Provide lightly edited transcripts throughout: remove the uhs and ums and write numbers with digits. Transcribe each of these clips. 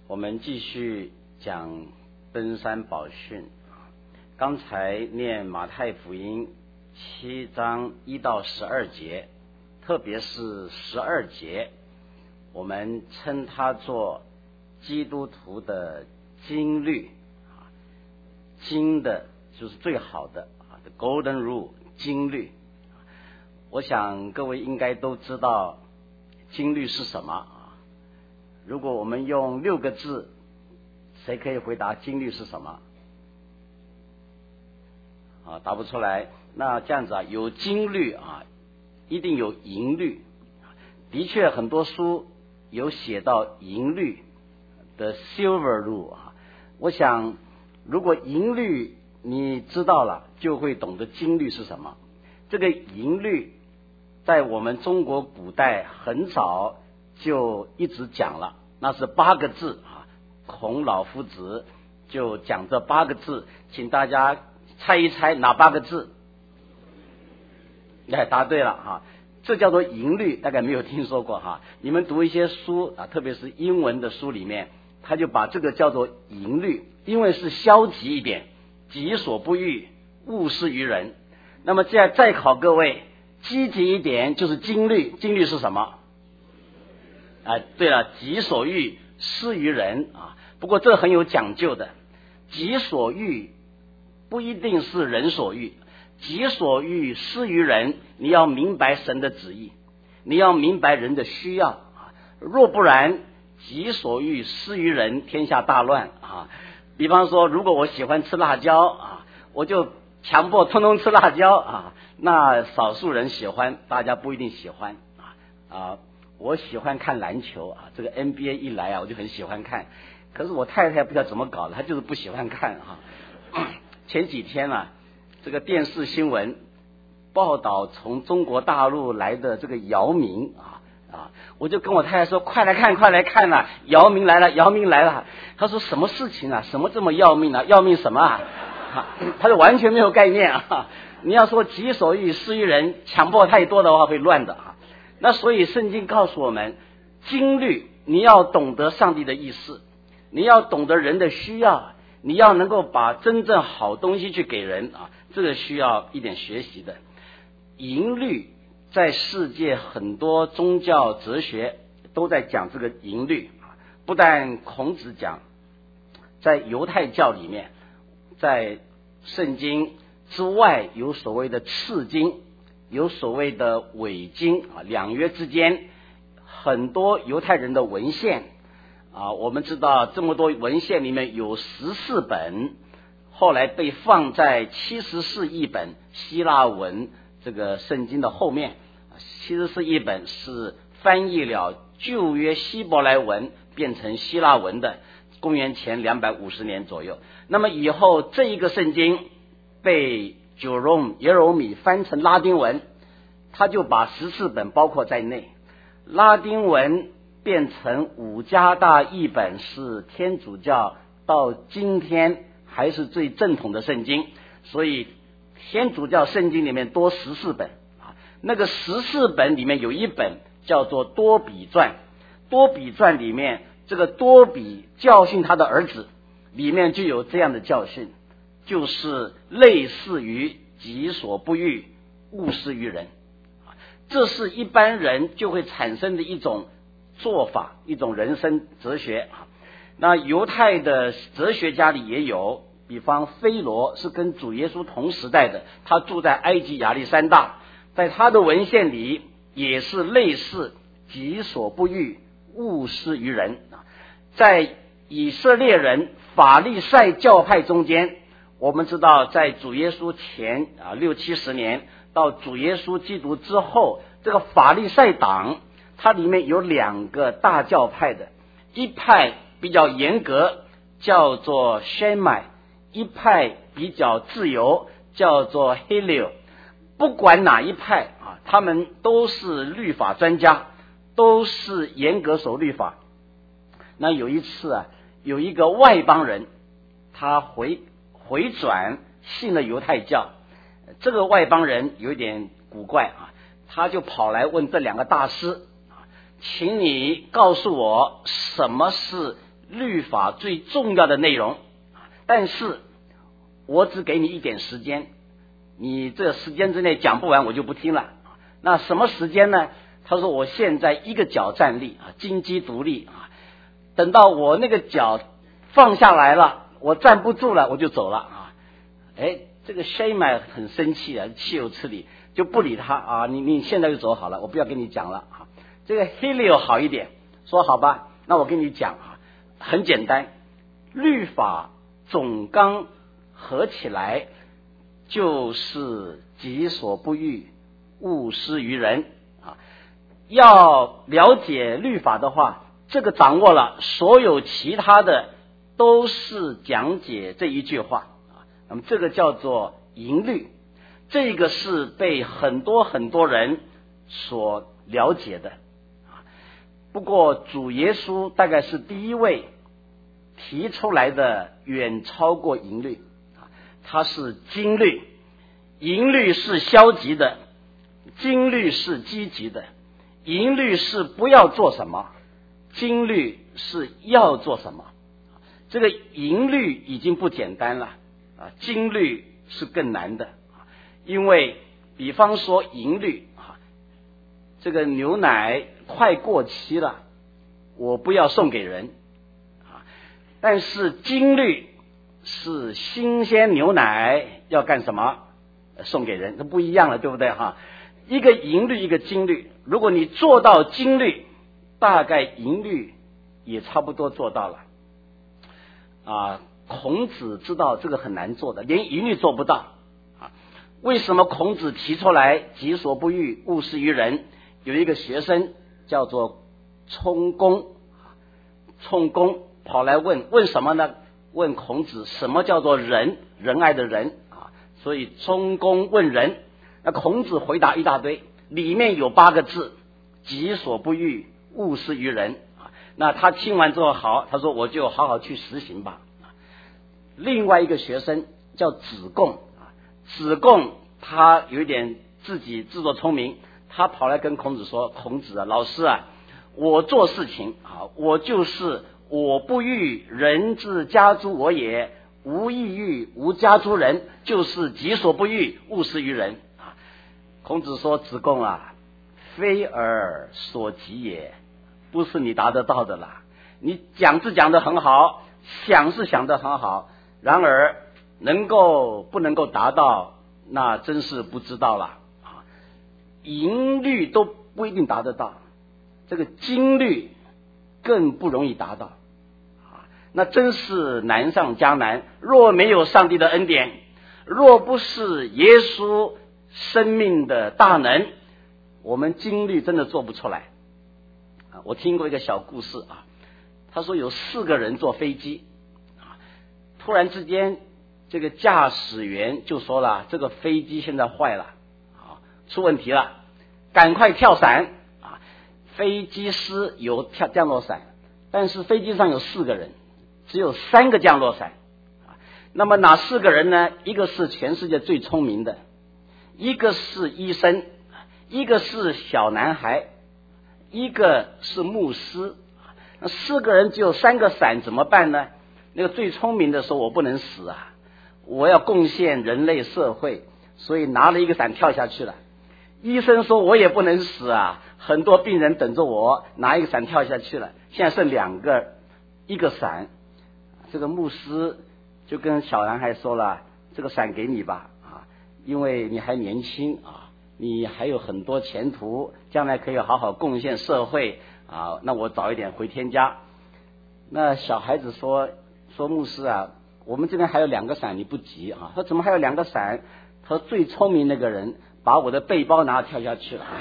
我们继续讲登山宝训。刚才念马太福音7章1到12节，特别是12节，我们称它做基督徒的经律，经的就是最好的the golden rule 经律。我想各位应该都知道经律是什么。如果我们用6个字，谁可以回答经律是什么？答不出来。那这样子有经律一定有营律。的确很多书有写到营律的 silver rule。我想如果营律你知道了，就会懂得经律是什么。这个营律在我们中国古代很早就一直讲了，那是8个字孔老夫子就讲这8个字，请大家猜一猜哪8个字？答对了这叫做营律，大概没有听说过你们读一些书特别是英文的书里面，他就把这个叫做营律，因为是消极一点，己所不欲，勿施于人。那么再考各位，积极一点就是经律。经律是什么？对了，己所欲，施于人不过这很有讲究的。己所欲不一定是人所欲，己所欲施于人，你要明白神的旨意，你要明白人的需要若不然，己所欲施于人，天下大乱比方说，如果我喜欢吃辣椒我就强迫通通吃辣椒那少数人喜欢，大家不一定喜欢我喜欢看篮球这个 NBA 一来我就很喜欢看，可是我太太不知道怎么搞的，她就是不喜欢看前几天这个电视新闻报道从中国大陆来的这个姚明我就跟我太太说，快来看姚明来了，姚明来了。她说什么事情什么这么要命要命什么她就完全没有概念你要说己所欲施于人，强迫太多的话会乱的那所以圣经告诉我们，经律你要懂得上帝的意思，你要懂得人的需要，你要能够把真正好东西去给人这个需要一点学习的。营律在世界很多宗教哲学都在讲这个营律不但孔子讲，在犹太教里面，在圣经之外有所谓的次经，有所谓的伪经两约之间很多犹太人的文献我们知道这么多文献里面有14本，后来被放在74译本希腊文这个圣经的后面，74译本是翻译了旧约希伯来文变成希腊文的，公元前250年左右。那么以后这一个圣经被耶柔米翻成拉丁文，他就把14本包括在内。拉丁文变成5加大译本，是天主教到今天还是最正统的圣经，所以天主教圣经里面多14本那个14本里面有一本叫做多比传，多比传里面这个多比教训他的儿子，里面就有这样的教训，就是类似于己所不欲，勿施于人。这是一般人就会产生的一种做法，一种人生哲学那犹太的哲学家里也有，比方菲罗是跟主耶稣同时代的，他住在埃及亚历山大，在他的文献里也是类似己所不欲，勿施于人。在以色列人法利赛教派中间，我们知道在主耶稣前60-70年到主耶稣基督之后，这个法利赛党它里面有2个大教派的，一派比较严格叫做 Shammai， 一派比较自由叫做 Hillel。 不管哪一派他们都是律法专家，都是严格守律法。那有一次有一个外邦人他回转信了犹太教，这个外邦人有一点古怪他就跑来问这2个大师，请你告诉我什么是律法最重要的内容，但是我只给你一点时间，你这时间之内讲不完我就不听了。那什么时间呢？他说我现在一个脚站立金鸡独立等到我那个脚放下来了，我站不住了，我就走了这个 Shammai 很生气岂有此理，就不理他你现在就走好了，我不要跟你讲了这个 Hillel 好一点，说好吧，那我跟你讲很简单，律法总纲合起来就是己所不欲，勿施于人要了解律法的话，这个掌握了，所有其他的都是讲解这一句话那么这个叫做淫律，这个是被很多人所了解的不过主耶稣大概是第一位提出来的，远超过淫律他是经律，淫律是消极的，经律是积极的，淫律是不要做什么，经律是要做什么。这个淫律已经不简单了经律是更难的因为比方说淫律这个牛奶快过期了，我不要送给人但是经律是新鲜牛奶要干什么？送给人，这不一样了，对不对一个淫律一个经律，如果你做到经律，大概淫律也差不多做到了孔子知道这个很难做的，连淫律做不到为什么孔子提出来己所不欲，勿施于人？有一个学生叫做充公跑来问什么呢？问孔子什么叫做仁，仁爱的仁所以充公问仁，那孔子回答一大堆，里面有8个字，己所不欲，勿施于人那他听完之后好，他说我就好好去实行吧另外一个学生叫子贡他有一点自己自作聪明，他跑来跟孔子说，孔子老师我做事情我就是我不欲人之加诸我也，无异欲无加诸人，就是己所不欲，勿施于人孔子说，子贡非尔所及也，不是你达得到的啦，你讲是讲得很好，想是想得很好，然而不能够达到，那真是不知道了淫律都不一定达得到，这个经律更不容易达到那真是难上加难。若没有上帝的恩典，若不是耶稣生命的大能，我们经律真的做不出来我听过一个小故事他说有4个人坐飞机突然之间这个驾驶员就说了，这个飞机现在坏了出问题了，赶快跳伞飞机师有降落伞，但是飞机上有4个人，只有3个降落伞那么哪4个人呢？一个是全世界最聪明的，一个是医生，一个是小男孩，一个是牧师那4个人只有3个伞怎么办呢？那个最聪明的说，我不能死我要贡献人类社会，所以拿了一个伞跳下去了。医生说，我也不能死很多病人等着我，拿一个伞跳下去了，现在剩2个，一个伞。这个牧师就跟小男孩说了，这个伞给你吧因为你还年轻你还有很多前途，将来可以好好贡献社会那我早一点回天家。那小孩子说牧师我们这边还有2个伞，你不急他怎么还有2个伞？他说最聪明那个人把我的背包拿跳下去了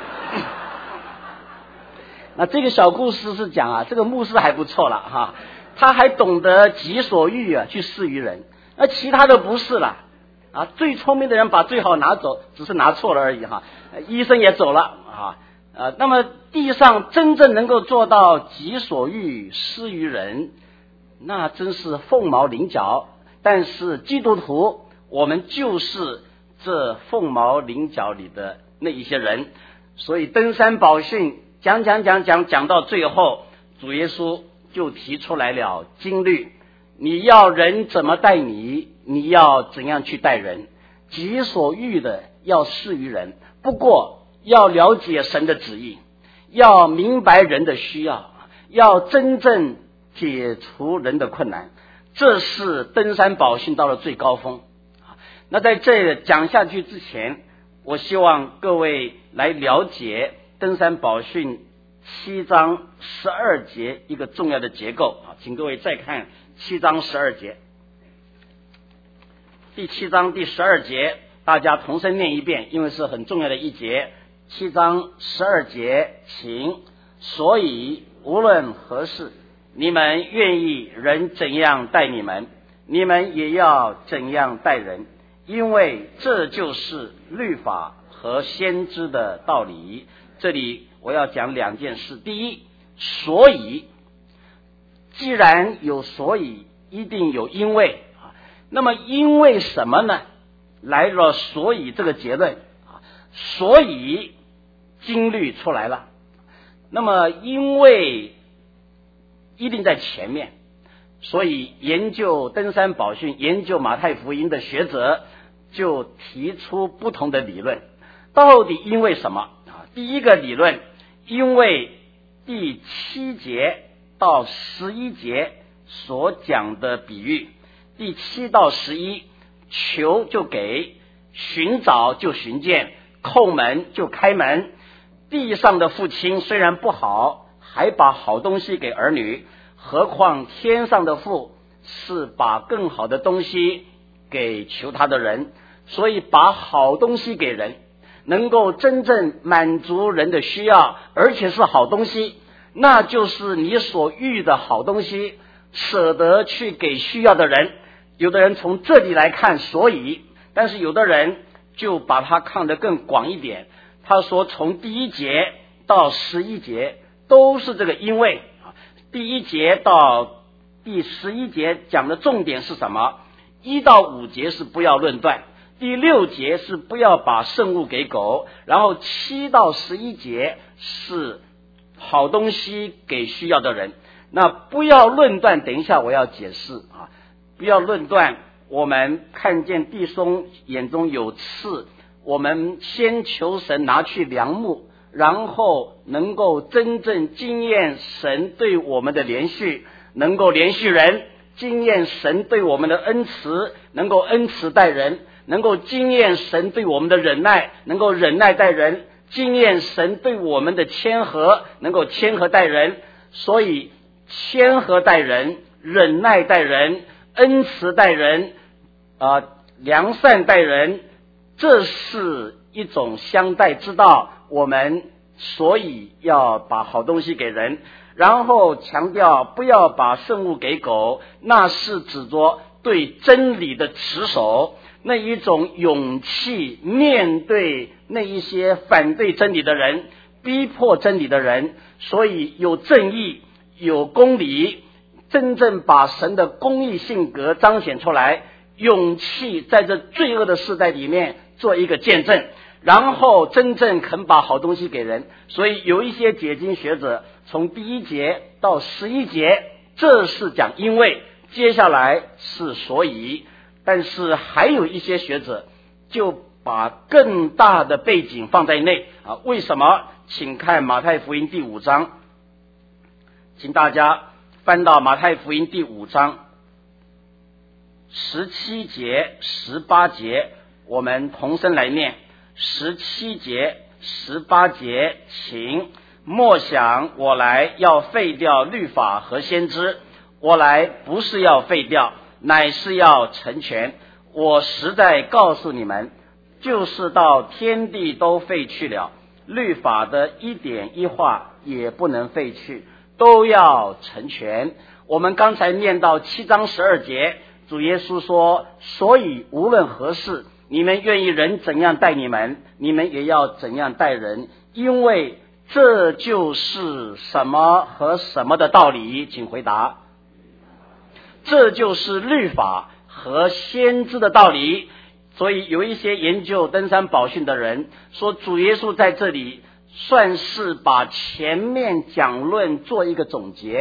那这个小故事是讲这个牧师还不错了他还懂得己所欲去施于人，而其他的不是了最聪明的人把最好拿走，只是拿错了而已医生也走了那么地上真正能够做到己所欲施于人，那真是凤毛麟角。但是基督徒我们就是这凤毛麟角里的那一些人，所以登山宝训讲到最后，主耶稣就提出来了经律，你要人怎么待你，你要怎样去待人，己所欲的要施于人，不过要了解神的旨意，要明白人的需要，要真正解除人的困难，这是登山宝训到了最高峰。那在这讲下去之前，我希望各位来了解登山宝训7章12节一个重要的结构。请各位再看7章12节。第7章第12节，大家同声念一遍，因为是很重要的一节。7章12节，请。所以无论何事，你们愿意人怎样待你们，你们也要怎样待人，因为这就是律法和先知的道理。这里我要讲2件事。第一，所以，既然有所以，一定有因为。那么因为什么呢？来了所以这个结论，所以经律出来了。那么因为一定在前面，所以研究登山宝训、研究马太福音的学者就提出不同的理论。到底因为什么？第一个理论，因为第7节到11节所讲的比喻，第7到11，求就给，寻找就寻见，叩门就开门。地上的父亲虽然不好，还把好东西给儿女，何况天上的父是把更好的东西给求他的人。所以把好东西给人，能够真正满足人的需要，而且是好东西，那就是你所欲的好东西，舍得去给需要的人。有的人从这里来看所以，但是有的人就把它看得更广一点，他说从第1节到11节都是这个因为。第1节到第11节讲的重点是什么？1到5节是不要论断，第6节是不要把圣物给狗，然后7到11节是好东西给需要的人。那不要论断，等一下我要解释。不要论断，我们看见弟兄眼中有刺，我们先求神拿去梁木，然后能够真正经验神对我们的连续，能够连续人，经验神对我们的恩慈，能够恩慈待人，能够经验神对我们的忍耐，能够忍耐待人，经验神对我们的谦和，能够谦和待人。所以谦和待人，忍耐待人，恩慈待人，良善待人，这是一种相待之道。我们所以要把好东西给人，然后强调不要把圣物给狗，那是指着对真理的持守，那一种勇气面对那一些反对真理的人，逼迫真理的人。所以有正义，有公理，真正把神的公义性格彰显出来，勇气在这罪恶的世代里面做一个见证，然后真正肯把好东西给人。所以有一些解经学者从第1节到11节，这是讲因为，接下来是所以。但是还有一些学者就把更大的背景放在内。为什么？请看马太福音第5章，请大家翻到马太福音第5章17节18节，我们同声来念。17节18节，请。莫想我来要废掉律法和先知，我来不是要废掉，乃是要成全。我实在告诉你们，就是到天地都废去了，律法的一点一画也不能废去，都要成全。我们刚才念到7章12节，主耶稣说，所以无论何事，你们愿意人怎样待你们，你们也要怎样待人，因为这就是什么和什么的道理？请回答。这就是律法和先知的道理。所以有一些研究登山宝训的人说，主耶稣在这里算是把前面讲论做一个总结，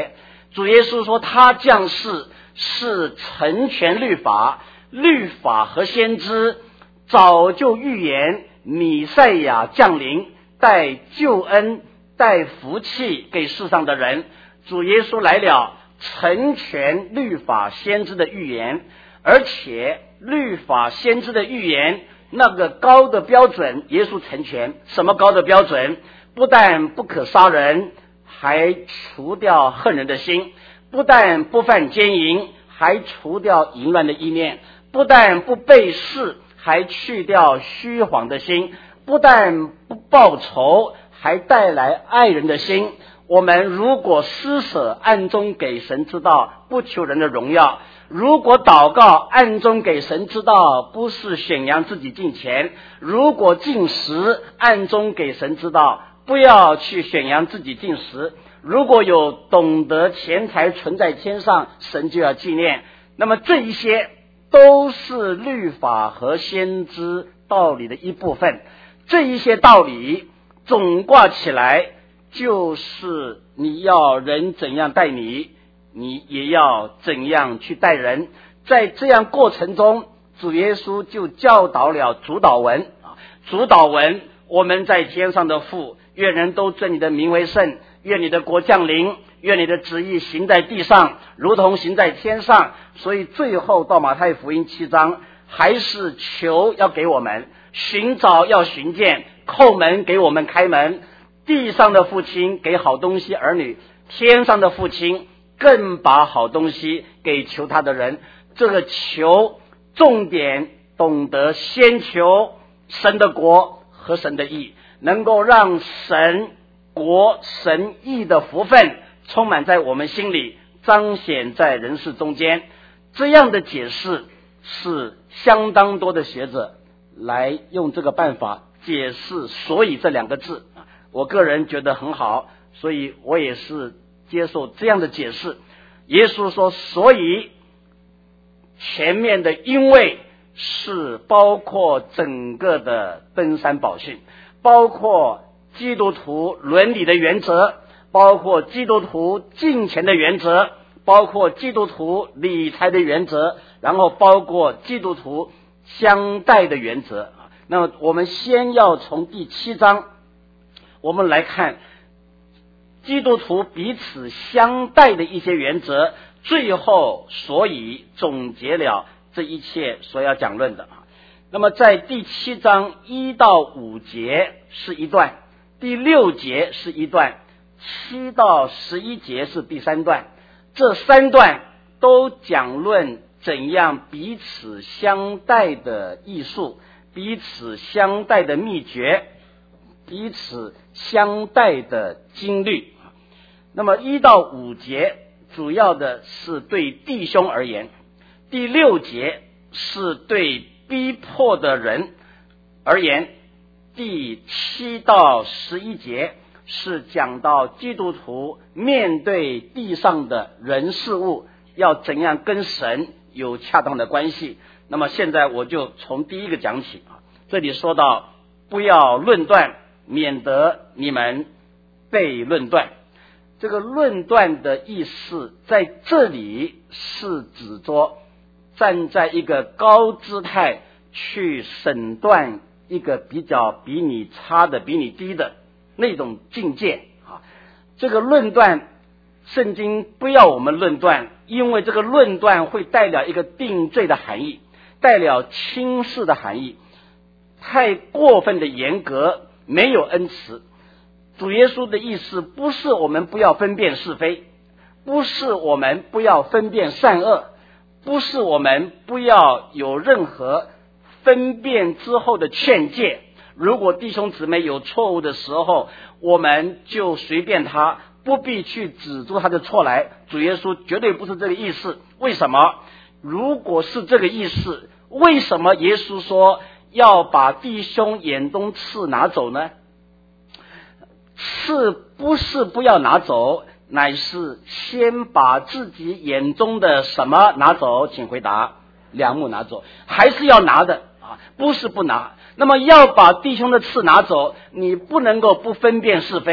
主耶稣说他降世是成全律法，律法和先知早就预言弥赛亚降临，带救恩带福气给世上的人。主耶稣来了，成全律法先知的预言，而且律法先知的预言那个高的标准耶稣成全。什么高的标准？不但不可杀人，还除掉恨人的心；不但不犯奸淫，还除掉淫乱的意念；不但不背誓，还去掉虚谎的心；不但不报仇，还带来爱人的心。我们如果施舍暗中给神知道，不求人的荣耀；如果祷告暗中给神知道，不是显扬自己敬虔；如果进食暗中给神知道，不要去显扬自己进食；如果有懂得钱财存在天上，神就要纪念。那么这一些都是律法和先知道理的一部分。这一些道理总挂起来，就是你要人怎样待你，你也要怎样去待人。在这样过程中，主耶稣就教导了主祷文。主祷文，我们在天上的父，愿人都尊你的名为圣，愿你的国降临，愿你的旨意行在地上，如同行在天上。所以最后到马太福音7章，还是求要给我们，寻找要寻见，叩门给我们开门。地上的父亲给好东西儿女，天上的父亲更把好东西给求他的人。这个求重点懂得先求神的国和神的义，能够让神国神义的福分充满在我们心里，彰显在人世中间。这样的解释是相当多的学者来用这个办法解释所以这两个字，我个人觉得很好，所以我也是接受这样的解释。耶稣说所以前面的因为是包括整个的登山宝训，包括基督徒伦理的原则，包括基督徒敬虔的原则，包括基督徒理财的原则，然后包括基督徒相待的原则。那么我们先要从第7章我们来看基督徒彼此相待的一些原则，最后所以总结了这一切所要讲论的。那么在第7章1到5节是一段，第6节是一段，7到11节是第3段。这3段都讲论怎样彼此相待的艺术，彼此相待的秘诀，彼此相待的经律。那么1到5节主要的是对弟兄而言，第6节是对逼迫的人而言，第7到11节是讲到基督徒面对地上的人事物要怎样跟神有恰当的关系。那么现在我就从第一个讲起。这里说到不要论断，免得你们被论断。这个论断的意思在这里是指着站在一个高姿态去审断一个比你差的比你低的那种境界。这个论断圣经不要我们论断，因为这个论断会带了一个定罪的含义，带了轻视的含义，太过分的严格，没有恩慈。主耶稣的意思不是我们不要分辨是非，不是我们不要分辨善恶，不是我们不要有任何分辨之后的劝诫。如果弟兄姊妹有错误的时候，我们就随便他，不必去指出他的错来。主耶稣绝对不是这个意思。为什么？如果是这个意思，为什么耶稣说要把弟兄眼中刺拿走呢？刺不是不要拿走，乃是先把自己眼中的什么拿走？请回答。梁木拿走，还是要拿的啊，不是不拿。那么要把弟兄的刺拿走，你不能够不分辨是非，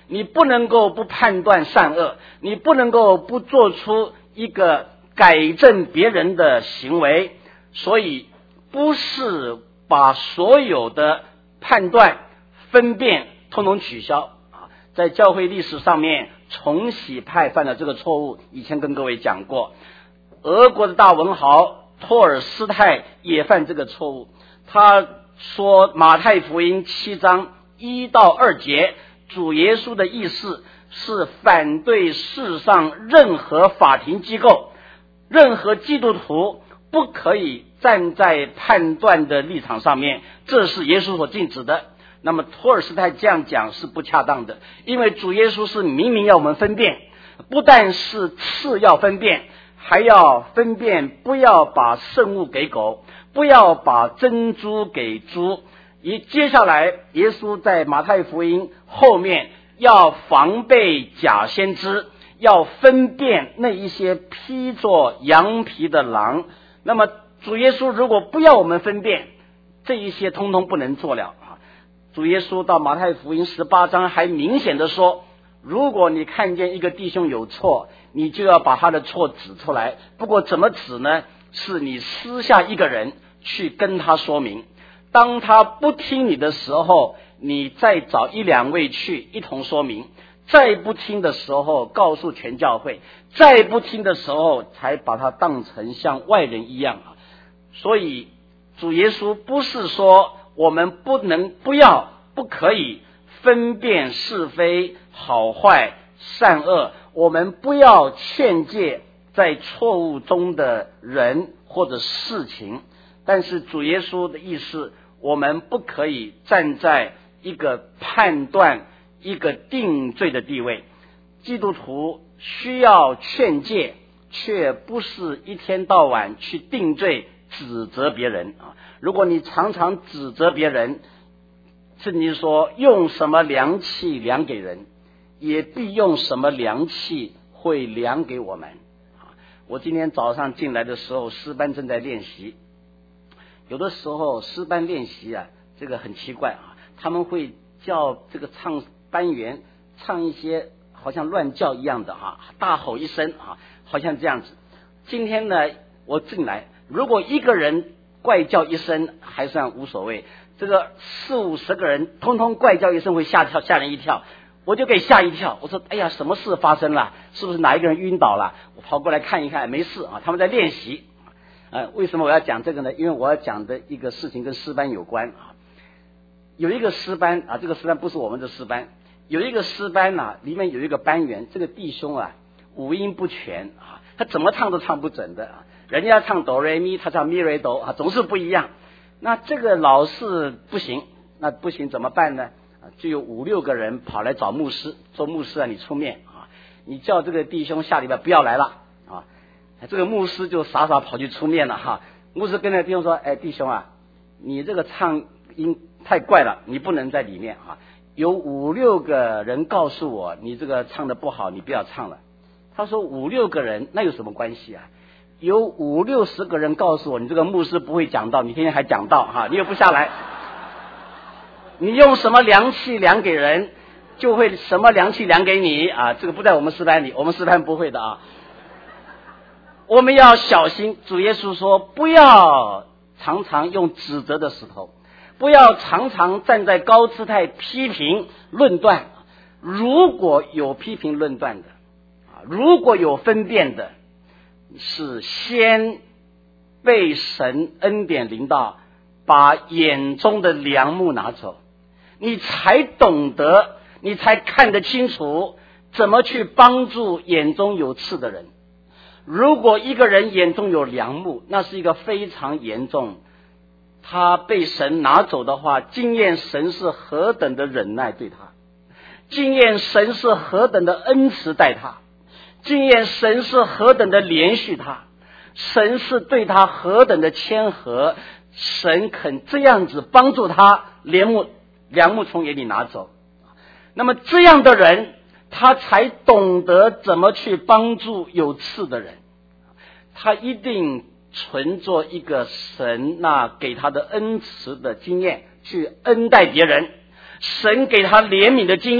你不能够不判断善恶，你不能够不做出一个改正别人的行为，所以不是把所有的判断分辨统统取消啊。在教会历史上面，重洗派犯了这个错误，以前跟各位讲过。俄国的大文豪托尔斯泰也犯这个错误，他说马太福音7章1到2节，主耶稣的意思是反对世上任何法庭机构，任何基督徒不可以站在判断的立场上面，这是耶稣所禁止的。那么托尔斯泰这样讲是不恰当的，因为主耶稣是明明要我们分辨，不但是次要分辨，还要分辨不要把圣物给狗，不要把珍珠给猪。接下来耶稣在马太福音后面要防备假先知，要分辨那一些披着羊皮的狼。那么主耶稣如果不要我们分辨，这一些通通不能做了。主耶稣到马太福音18章还明显的说，如果你看见一个弟兄有错，你就要把他的错指出来。不过怎么指呢？是你私下一个人去跟他说明，当他不听你的时候，你再找1、2位去一同说明，再不听的时候告诉全教会，再不听的时候才把他当成像外人一样。所以主耶稣不是说我们不可以分辨是非好坏善恶，我们不要劝诫在错误中的人或者事情，但是主耶稣的意思，我们不可以站在一个判断一个定罪的地位。基督徒需要劝诫，却不是一天到晚去定罪指责别人啊。如果你常常指责别人，甚至说用什么量器量给人，也必用什么量器会量给我们。我今天早上进来的时候，诗班正在练习。有的时候诗班练习这个很奇怪啊，他们会叫这个唱班员唱一些好像乱叫一样的大吼一声好像这样子。今天呢，我进来，如果一个人怪叫一声还算无所谓，这个40、50个人通通怪叫一声会吓人一跳，我就给吓一跳。我说哎呀，什么事发生了？是不是哪一个人晕倒了？我跑过来看一看，没事他们在练习。为什么我要讲这个呢？因为我要讲的一个事情跟诗班有关有一个诗班这个诗班不是我们的诗班，有一个诗班里面有一个班员，这个弟兄五音不全他怎么唱都唱不准的人家唱哆来咪，他唱咪来哆总是不一样。那这个老是不行，那不行怎么办呢？就有5、6个人跑来找牧师，说牧师你出面你叫这个弟兄下礼拜不要来了这个牧师就傻傻跑去出面了牧师跟那个弟兄说，弟兄你这个唱音太怪了，你不能在里面有5、6个人告诉我你这个唱得不好，你不要唱了。他说5、6个人那有什么关系有50、60个人告诉我你这个牧师不会讲道，你天天还讲道你又不下来，你用什么量器量给人，就会什么量器量给你这个不在我们诗班里，我们诗班不会的我们要小心。主耶稣说，不要常常用指责的石头，不要常常站在高姿态批评论断。如果有批评论断的如果有分辨的，是先被神恩典临到，把眼中的梁木拿走，你才懂得，你才看得清楚怎么去帮助眼中有刺的人。如果一个人眼中有梁木，那是一个非常严重，他被神拿走的话，经验神是何等的忍耐对他，经验神是何等的恩慈待他，经验神是何等的怜恤他，神是对他何等的谦和，神肯这样子帮助他，梁木从眼里拿走。那么这样的人，他才懂得怎么去帮助有刺的人，他一定存着一个神给他的恩慈的经验去恩待别人，神给他怜悯的经验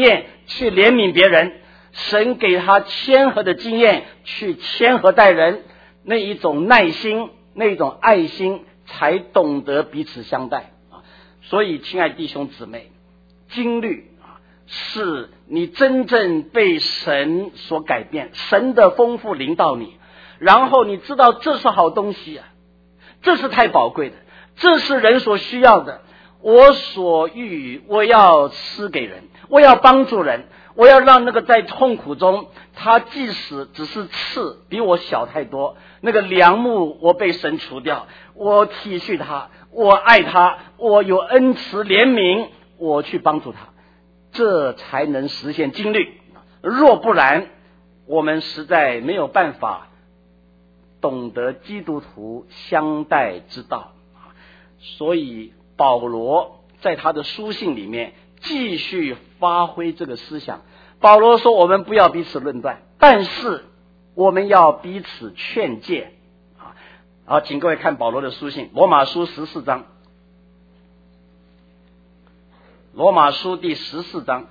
去怜悯别人，神给他谦和的经验去谦和待人，那一种耐心，那一种爱心，才懂得彼此相待啊。所以亲爱弟兄姊妹，经历是你真正被神所改变，神的丰富临到你，然后你知道这是好东西啊，这是太宝贵的，这是人所需要的。我所欲，我要施给人，我要帮助人，我要让那个在痛苦中，他即使只是刺，比我小太多，那个梁木我被神除掉，我体恤他，我爱他，我有恩慈怜悯，我去帮助他，这才能实现经律。若不然，我们实在没有办法懂得基督徒相待之道。所以保罗在他的书信里面继续发挥这个思想。保罗说，我们不要彼此论断，但是我们要彼此劝诫。好，请各位看保罗的书信，罗马书14章，罗马书第14章。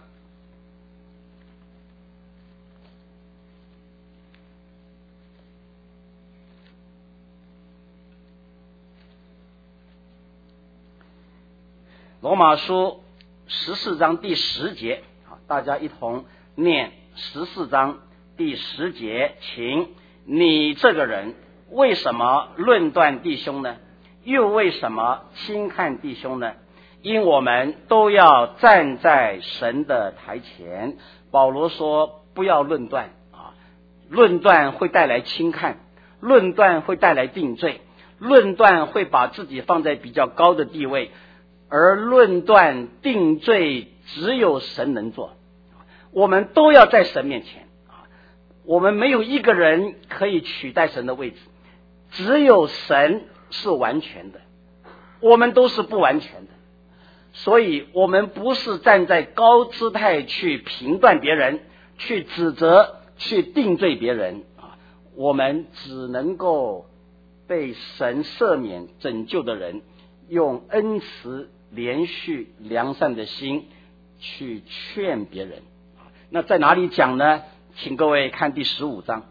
罗马书14章第10节，大家一同念14章第10节，请你这个人为什么论断弟兄呢？又为什么轻看弟兄呢？因我们都要站在神的台前。保罗说不要论断啊，论断会带来轻看，论断会带来定罪，论断会把自己放在比较高的地位，而论断定罪只有神能做。我们都要在神面前，我们没有一个人可以取代神的位置，只有神是完全的，我们都是不完全的。所以我们不是站在高姿态去评断别人，去指责，去定罪别人，我们只能够被神赦免拯救的人，用恩慈连续良善的心去劝别人。那在哪里讲呢？请各位看第15章，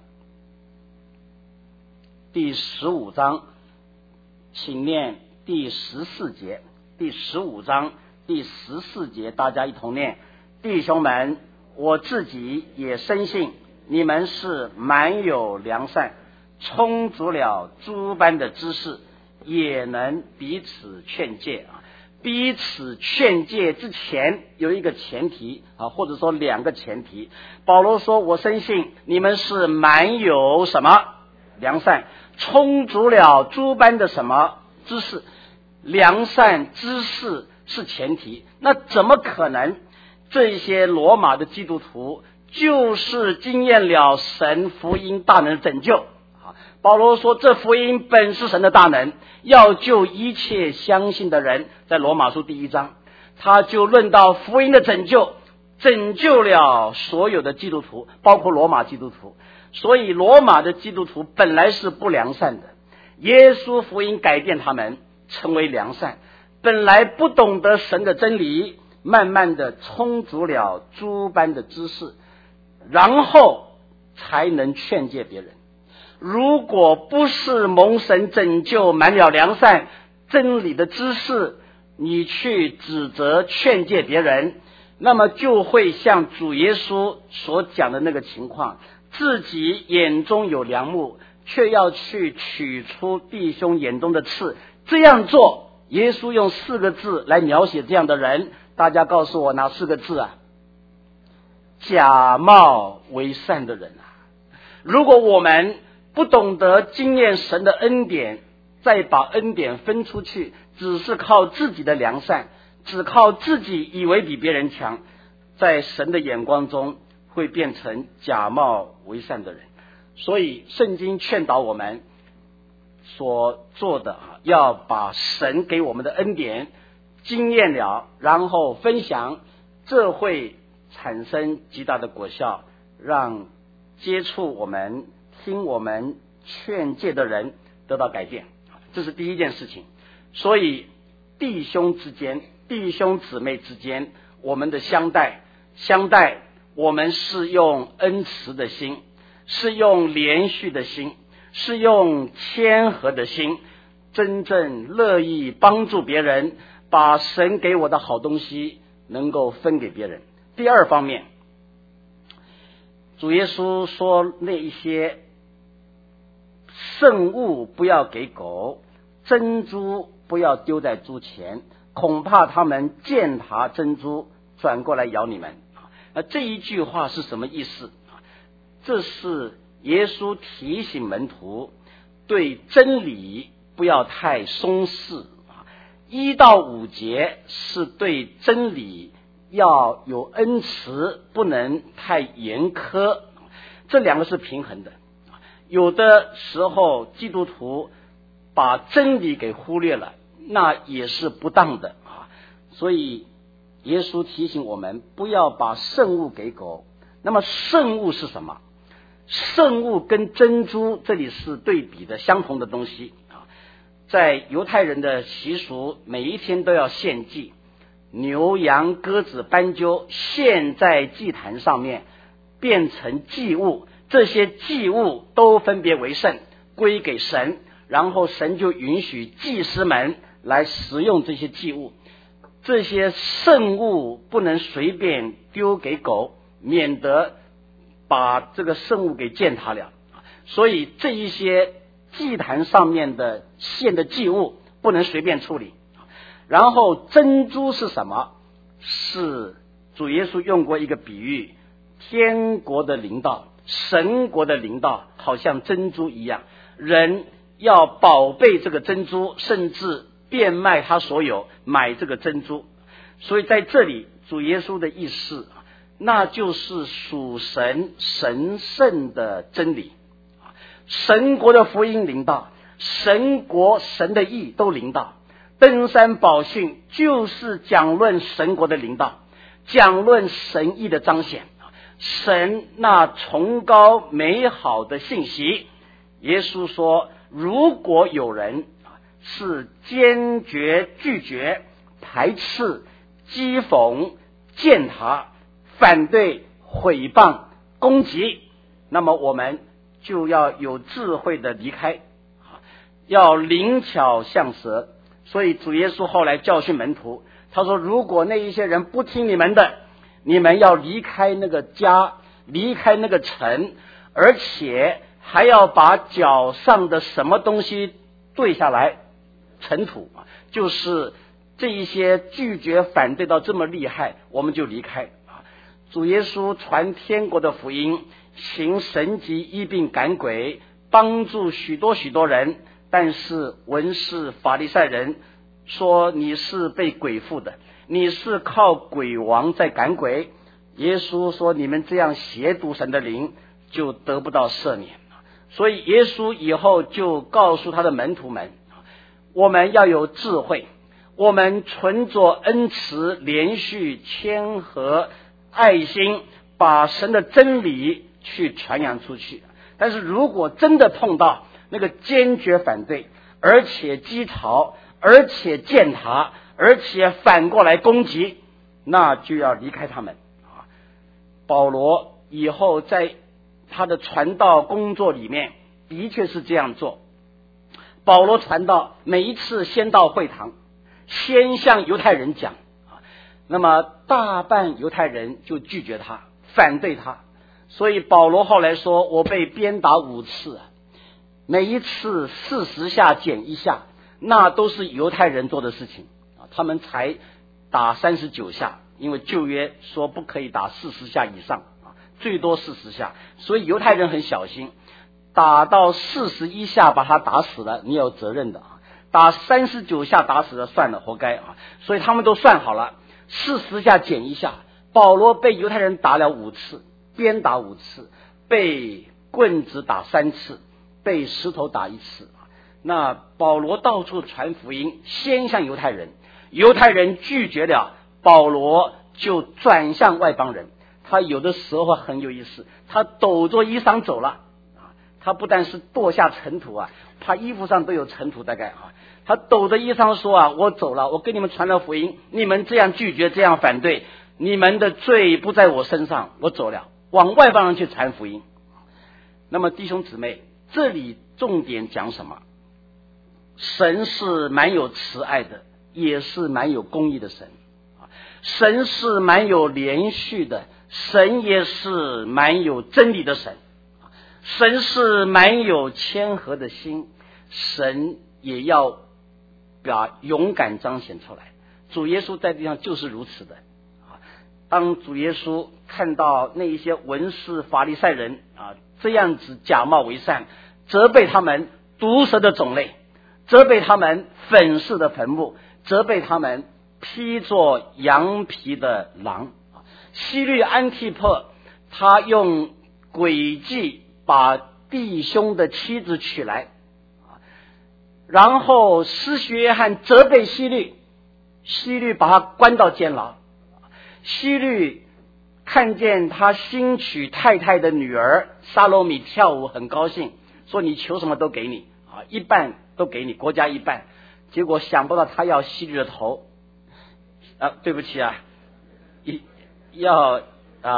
第15章，请念第14节，第15章第14节，大家一同念。弟兄们，我自己也深信你们是满有良善，充足了诸般的知识，也能彼此劝诫。彼此劝诫之前有一个前提或者说两个前提。保罗说，我深信你们是满有什么良善，充足了诸般的什么知识。良善知识是前提，那怎么可能这些罗马的基督徒就是经验了神福音大能的拯救？保罗说，这福音本是神的大能，要救一切相信的人。在罗马书第1章，他就论到福音的拯救，拯救了所有的基督徒，包括罗马基督徒。所以罗马的基督徒本来是不良善的，耶稣福音改变他们成为良善，本来不懂得神的真理，慢慢的充足了诸般的知识，然后才能劝诫别人。如果不是蒙神拯救，满了良善真理的知识，你去指责劝诫别人，那么就会像主耶稣所讲的那个情况，自己眼中有梁木，却要去取出弟兄眼中的刺。这样做，耶稣用4个字来描写这样的人，大家告诉我哪4个字啊？假冒为善的人啊！如果我们不懂得经验神的恩典，再把恩典分出去，只是靠自己的良善，只靠自己以为比别人强，在神的眼光中会变成假冒为善的人。所以圣经劝导我们所做的，要把神给我们的恩典经验了，然后分享，这会产生极大的果效，让接触我们听我们劝诫的人得到改变，这是第一件事情。所以弟兄之间，弟兄姊妹之间，我们的相待我们是用恩慈的心，是用连续的心，是用谦和的心，真正乐意帮助别人，把神给我的好东西能够分给别人。第二方面，主耶稣说那一些圣物不要给狗，珍珠不要丢在猪前，恐怕他们践踏珍珠转过来咬你们。这一句话是什么意思？这是耶稣提醒门徒对真理不要太松懈。1到5节是对真理要有恩慈，不能太严苛，这两个是平衡的。有的时候基督徒把真理给忽略了，那也是不当的。所以耶稣提醒我们不要把圣物给狗。那么圣物是什么？圣物跟珍珠这里是对比的，相同的东西。在犹太人的习俗，每一天都要献祭，牛羊鸽子斑鸠献在祭坛上面，变成祭物，这些祭物都分别为圣，归给神，然后神就允许祭司们来食用这些祭物。这些圣物不能随便丢给狗，免得把这个圣物给践踏了。所以这一些祭坛上面的献的祭物不能随便处理。然后珍珠是什么？是主耶稣用过一个比喻，天国的临到，神国的临到好像珍珠一样，人要宝贝这个珍珠，甚至变卖他所有买这个珍珠。所以在这里主耶稣的意思，那就是属神神圣的真理。神国的福音临到，神国神的义都临到。登山宝训就是讲论神国的临到，讲论神义的彰显，神那崇高美好的信息。耶稣说，如果有人是坚决拒绝、排斥、讥讽、践踏、反对、毁谤、攻击，那么我们就要有智慧的离开，要灵巧像蛇。所以主耶稣后来教训门徒，他说，如果那一些人不听你们的，你们要离开那个家，离开那个城，而且还要把脚上的什么东西对下来，尘土，就是这一些拒绝反对到这么厉害，我们就离开。主耶稣传天国的福音，行神迹医病赶鬼，帮助许多人，但是文士法利赛人说你是被鬼附的，你是靠鬼王在赶鬼。耶稣说，你们这样亵渎神的灵，就得不到赦免。所以耶稣以后就告诉他的门徒们，我们要有智慧，我们存着恩慈、连续、谦和、爱心，把神的真理去传扬出去。但是如果真的碰到那个坚决反对，而且讥嘲，而且践踏，而且反过来攻击，那就要离开他们。保罗以后在他的传道工作里面的确是这样做。保罗传道每一次先到会堂，先向犹太人讲，那么大半犹太人就拒绝他，反对他。所以保罗后来说，我被鞭打5次，每一次40下减1下，那都是犹太人做的事情，他们才打39下，因为旧约说不可以打40下以上，最多40下，所以犹太人很小心，打到41下把他打死了，你有责任的，打39下打死了算了，活该。所以他们都算好了，40下减1下。保罗被犹太人打了5次，鞭打5次，被棍子打3次，被石头打1次。那保罗到处传福音，先向犹太人，犹太人拒绝了，保罗就转向外邦人。他有的时候很有意思，他抖着衣裳走了，他不但是跺下尘土他衣服上都有尘土大概他抖着衣裳说我走了，我跟你们传了福音，你们这样拒绝，这样反对， 你们的罪不在我身上，我走了，往外邦人去传福音。那么弟兄姊妹，这里重点讲什么？神是蛮有慈爱的，也是蛮有公义的神。神是蛮有连续的，神也是蛮有真理的神。神是蛮有谦和的心，神也要把勇敢彰显出来。主耶稣在地上就是如此的。当主耶稣看到那一些文士法利赛人这样子假冒为善，责备他们毒蛇的种类，责备他们粉饰的坟墓，责备他们披着羊皮的狼。希律安提帕他用诡计把弟兄的妻子娶来，然后施洗约翰责备希律，希律把他关到监牢。希律看见他新娶太太的女儿撒罗米跳舞，很高兴，说你求什么都给你一半都给你，国家一半。结果想不到他要希律的头对不起要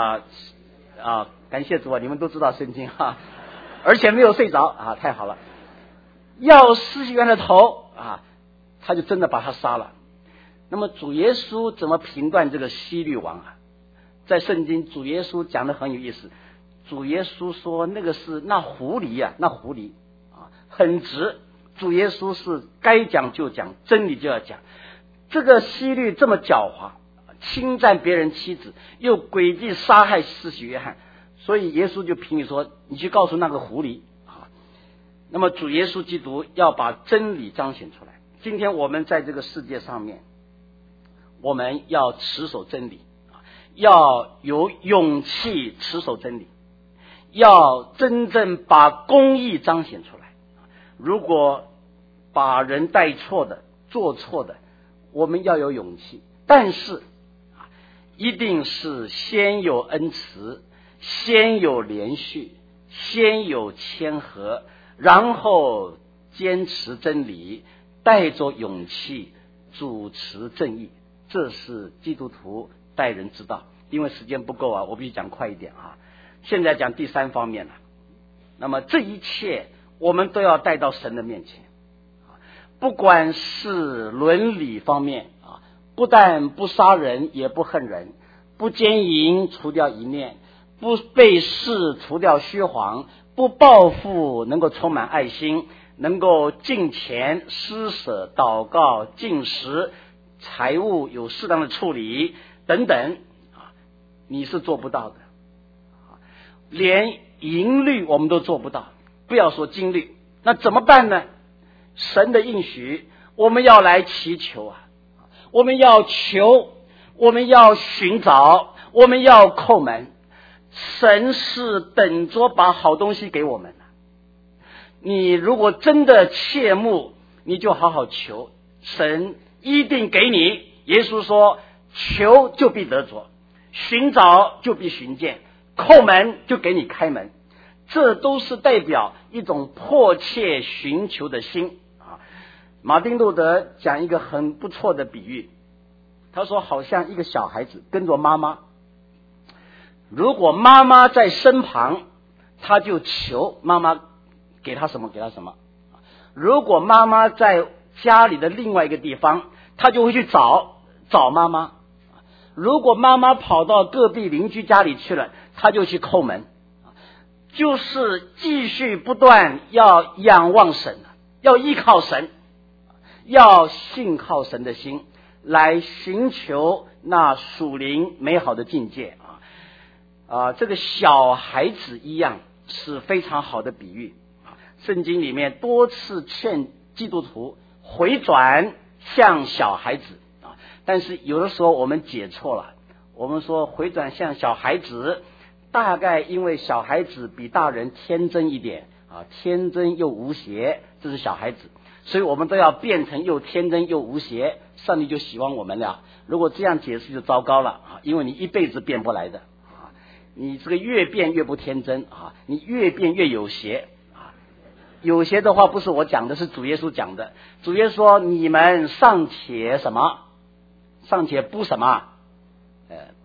感谢主你们都知道圣经而且没有睡着太好了。要施洗约翰的头他就真的把他杀了。那么主耶稣怎么评断这个希律王在圣经主耶稣讲得很有意思。主耶稣说那个是那狐狸很直。主耶稣是该讲就讲，真理就要讲。这个希律这么狡猾，侵占别人妻子，又诡计杀害施洗约翰，所以耶稣就评语说，你去告诉那个狐狸那么主耶稣基督要把真理彰显出来。今天我们在这个世界上面，我们要持守真理，要有勇气持守真理，要真正把公义彰显出来。如果把人带错的做错的，我们要有勇气，但是一定是先有恩慈，先有连续，先有谦和，然后坚持真理，带着勇气主持正义。这是基督徒待人之道。因为时间不够我必须讲快一点现在讲第三方面了。那么这一切我们都要带到神的面前，不管是伦理方面不但不杀人，也不恨人，不奸淫，除掉一念，不背誓，除掉虚谎，不报复，能够充满爱心，能够敬虔、施舍、祷告、禁食，财务有适当的处理等等你是做不到的。连淫律我们都做不到，不要说经律。那怎么办呢？神的应许我们要来祈求我们要求，我们要寻找，我们要叩门。神是等着把好东西给我们你如果真的切慕，你就好好求，神一定给你。耶稣说，求就必得着，寻找就必寻见，叩门就给你开门。这都是代表一种迫切寻求的心马丁路德讲一个很不错的比喻，他说好像一个小孩子跟着妈妈，如果妈妈在身旁，他就求妈妈给他什么给他什么。如果妈妈在家里的另外一个地方，他就会去找妈妈。如果妈妈跑到隔壁邻居家里去了，他就去叩门。就是继续不断要仰望神，要依靠神，要信靠神的心来寻求那属灵美好的境界这个小孩子一样是非常好的比喻圣经里面多次劝基督徒回转像小孩子但是有的时候我们解错了，我们说回转像小孩子，大概因为小孩子比大人天真一点天真又无邪，这是小孩子，所以我们都要变成又天真又无邪，上帝就喜欢我们了。如果这样解释就糟糕了因为你一辈子变不来的你这个越变越不天真你越变越有邪有邪的话不是我讲的，是主耶稣讲的。主耶稣说，你们尚且什么？尚且不什么？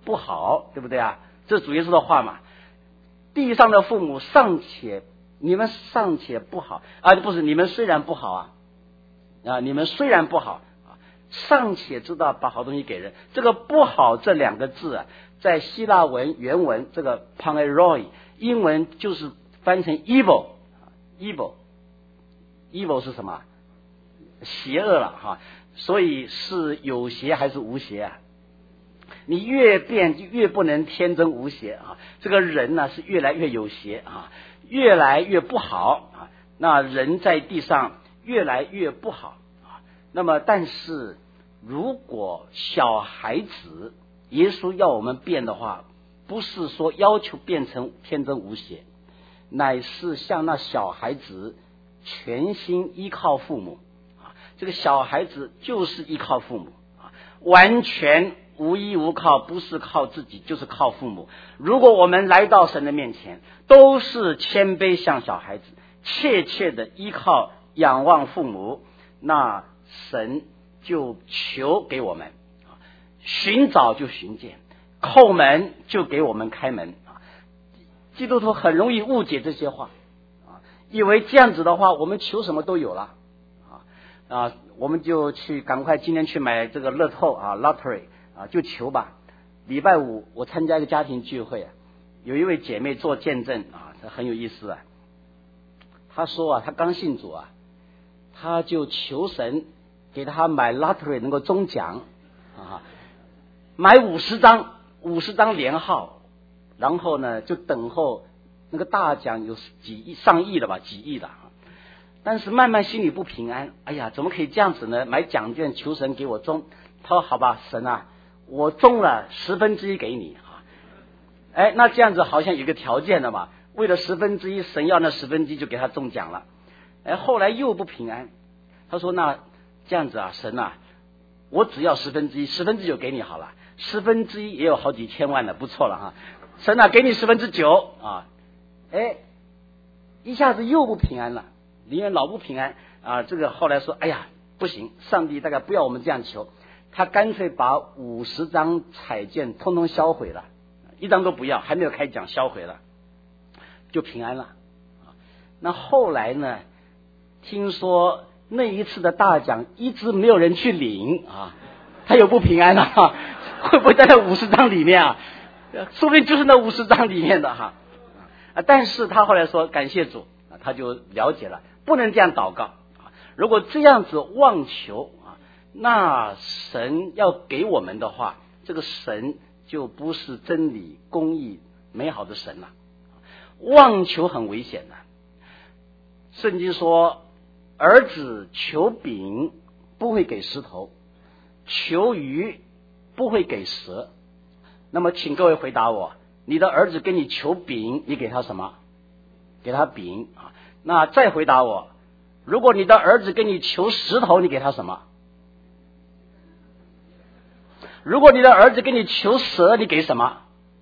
不好，对不对啊？这是主耶稣的话嘛。地上的父母你们尚且不好啊，不是你们虽然不好啊，你们虽然不好啊，尚且知道把好东西给人。这个不好这两个字啊，在希腊文原文这个 paneiroi 英文就是翻成 evil 是什么？邪恶了哈。所以是有邪还是无邪啊？你越变越不能天真无邪啊！这个人呢是越来越有邪啊，越来越不好啊。那人在地上越来越不好啊。那么，但是如果小孩子，耶稣要我们变的话，不是说要求变成天真无邪，乃是像那小孩子全心依靠父母啊。这个小孩子就是依靠父母啊，完全无依无靠，不是靠自己就是靠父母。如果我们来到神的面前，都是谦卑像小孩子，切切的依靠仰望父母，那神就求给我们，寻找就寻见，叩门就给我们开门。基督徒很容易误解这些话，以为这样子的话我们求什么都有了我们就赶快今天去买这个乐透lottery就求吧。礼拜五我参加一个家庭聚会有一位姐妹做见证这很有意思她说她刚信主她就求神给她买 lottery 能够中奖买50张连号，然后呢就等候那个大奖有上亿的吧，几亿的但是慢慢心里不平安，哎呀怎么可以这样子呢？买奖券求神给我中。她说好吧，神我中了1/10给你那这样子好像有个条件的嘛，为了1/10，神要那1/10就给他中奖了。后来又不平安，他说那这样子神我只要1/10就给你好了，1/10也有好几千万了，不错了神给你9/10一下子又不平安了，里面老不平安这个后来说哎呀不行，上帝大概不要我们这样求，他干脆把50张彩券通通销毁了，一张都不要，还没有开奖销毁了，就平安了那后来呢，听说那一次的大奖一直没有人去领他有不平安会不会在那50张里面说不定就是那50张里面的但是他后来说感谢主他就了解了，不能这样祷告如果这样子妄求那神要给我们的话，这个神就不是真理公义美好的神了。妄求很危险的，圣经说儿子求饼不会给石头，求鱼不会给蛇。那么请各位回答我，你的儿子跟你求饼，你给他什么？给他饼那再回答我，如果你的儿子跟你求石头，你给他什么？如果你的儿子跟你求蛇，你给什么？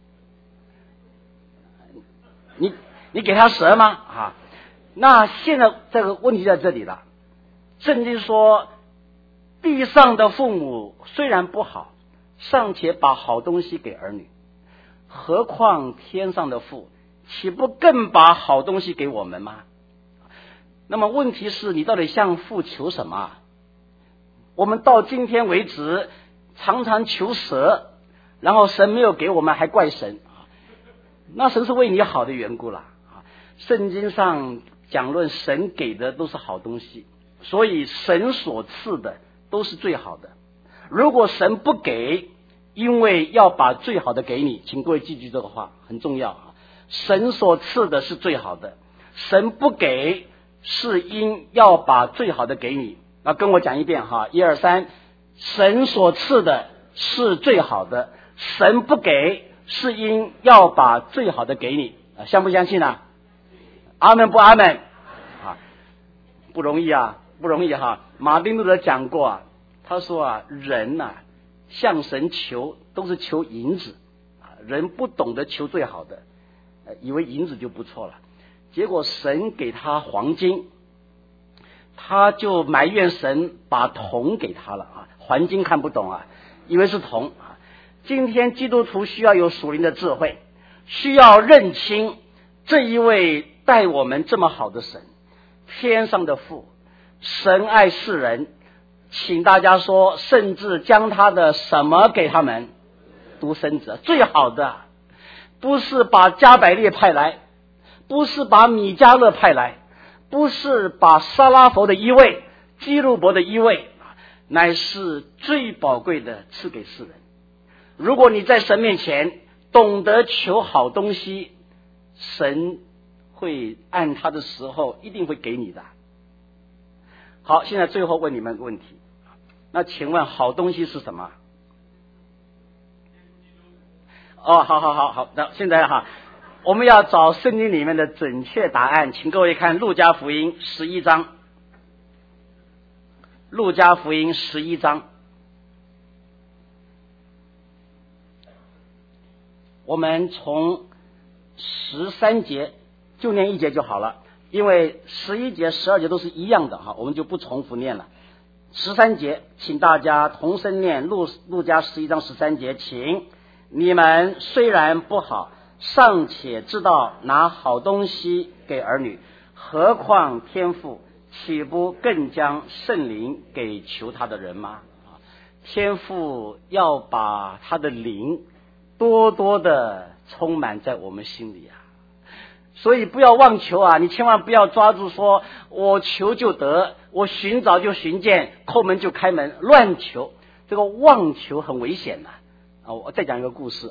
你给他蛇吗？那现在这个问题在这里了。圣经说地上的父母虽然不好，尚且把好东西给儿女，何况天上的父，岂不更把好东西给我们吗？那么问题是你到底向父求什么？我们到今天为止常常求蛇，然后神没有给我们还怪神，那神是为你好的缘故了。圣经上讲论神给的都是好东西，所以神所赐的都是最好的。如果神不给，因为要把最好的给你，请各位记住这个话很重要神所赐的是最好的，神不给是因要把最好的给你。那跟我讲一遍1、2、3，神所赐的是最好的，神不给是因要把最好的给你相不相信阿们不阿们不容易不容易马丁路德讲过他说人向神求都是求银子人不懂得求最好的以为银子就不错了，结果神给他黄金，他就埋怨神把铜给他了黄金看不懂以为是铜今天基督徒需要有属灵的智慧，需要认清这一位待我们这么好的神，天上的父，神爱世人，请大家说，甚至将他的什么给他们？独生子，最好的，不是把加百列派来，不是把米迦勒派来，不是把撒拉弗的一位、基路伯的一位，乃是最宝贵的赐给世人。如果你在神面前懂得求好东西，神会按他的时候一定会给你的。好，现在最后问你们个问题，那请问好东西是什么？好，那现在我们要找圣经里面的准确答案，请各位看路加福音11章，路加福音11章，我们从13节就念一节就好了，因为11节、12节都是一样的我们就不重复念了。13节，请大家同声念路加11章13节，请。你们虽然不好，尚且知道拿好东西给儿女，何况天父岂不更将圣灵给求他的人吗？天父要把他的灵多多的充满在我们心里所以不要妄求你千万不要抓住说我求就得，我寻找就寻见，叩门就开门，乱求，这个妄求很危险的我再讲一个故事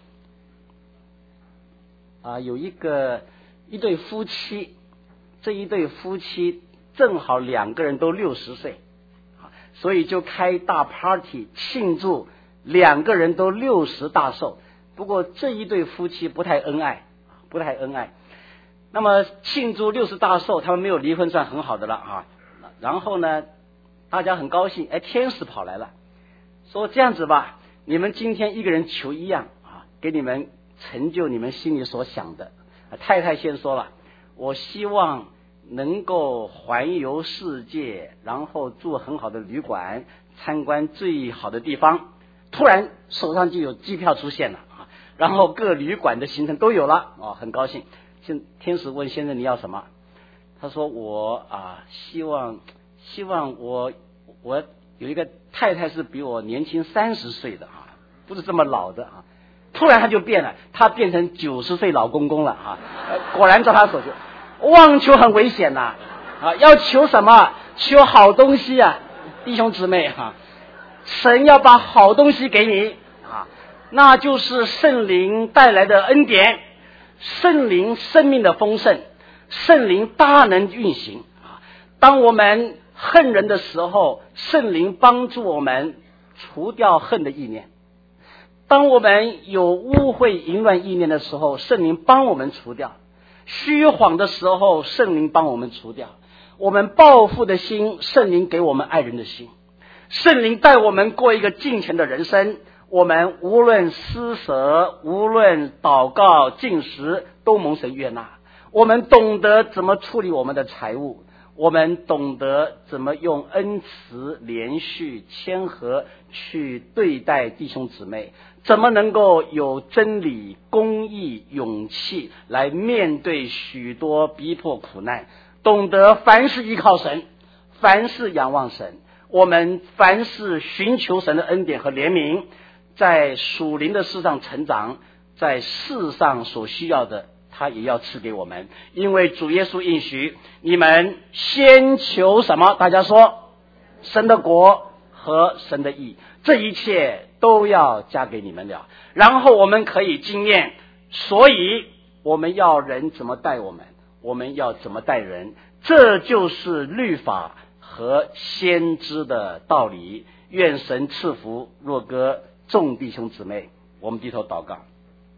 有一对夫妻，这一对夫妻正好两个人都60岁所以就开大 party 庆祝两个人都60大寿。不过这一对夫妻不太恩爱。那么庆祝60大寿，他们没有离婚算很好的了然后呢，大家很高兴，天使跑来了，说这样子吧，你们今天一个人求一样给你们成就你们心里所想的。太太先说了，我希望能够环游世界，然后住很好的旅馆，参观最好的地方。突然手上就有机票出现了然后各旅馆的行程都有了很高兴。天使问先生你要什么？他说我希望我有一个太太是比我年轻30岁的不是这么老的突然他就变了，他变成90岁老公公了果然照他所求。妄求很危险要求什么？求好东西弟兄姊妹神要把好东西给你那就是圣灵带来的恩典，圣灵生命的丰盛，圣灵大能运行当我们恨人的时候，圣灵帮助我们除掉恨的意念；当我们有污秽淫乱意念的时候，圣灵帮我们除掉；虚谎的时候，圣灵帮我们除掉；我们报复的心，圣灵给我们爱人的心。圣灵带我们过一个敬虔的人生，我们无论施舍，无论祷告进食，都蒙神悦纳。我们懂得怎么处理我们的财物，我们懂得怎么用恩慈、连续、谦和去对待弟兄姊妹，怎么能够有真理、公义、勇气来面对许多逼迫苦难，懂得凡事依靠神，凡事仰望神，我们凡事寻求神的恩典和怜悯，在属灵的事上成长，在世上所需要的他也要赐给我们。因为主耶稣应许，你们先求什么？大家说，神的国和神的义，这一切都要加给你们了。然后我们可以经验，所以我们要人怎么待我们，我们要怎么待人，这就是律法和先知的道理。愿神赐福若哥众弟兄姊妹，我们低头祷告。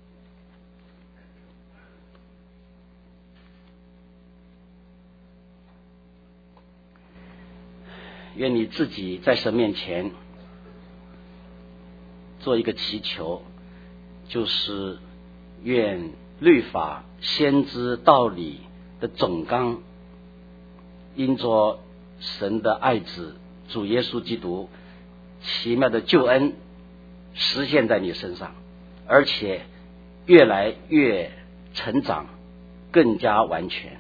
愿你自己在神面前做一个祈求，就是愿律法、先知、道理的总纲，因着神的爱子主耶稣基督奇妙的救恩， 实现在你身上，而且越来越成长，更加完全。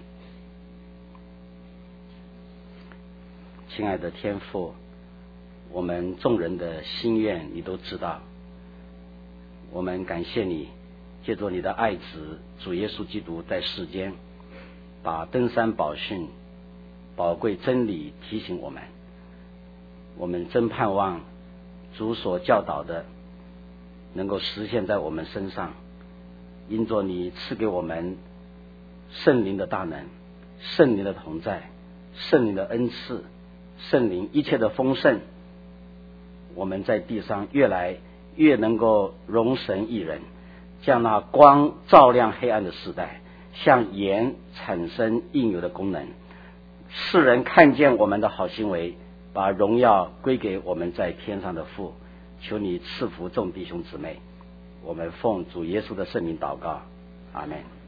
亲爱的天父，我们众人的心愿你都知道，我们感谢你借着你的爱子主耶稣基督在世间，把登山宝训宝贵真理提醒我们。我们真盼望主所教导的能够实现在我们身上，因着你赐给我们圣灵的大能，圣灵的同在，圣灵的恩赐，圣灵一切的丰盛，我们在地上越来越能够容神益人，将那光照亮黑暗的时代，像盐产生应有的功能，世人看见我们的好行为，把荣耀归给我们在天上的父。求你赐福众弟兄姊妹，我们奉主耶稣的圣名祷告，阿们。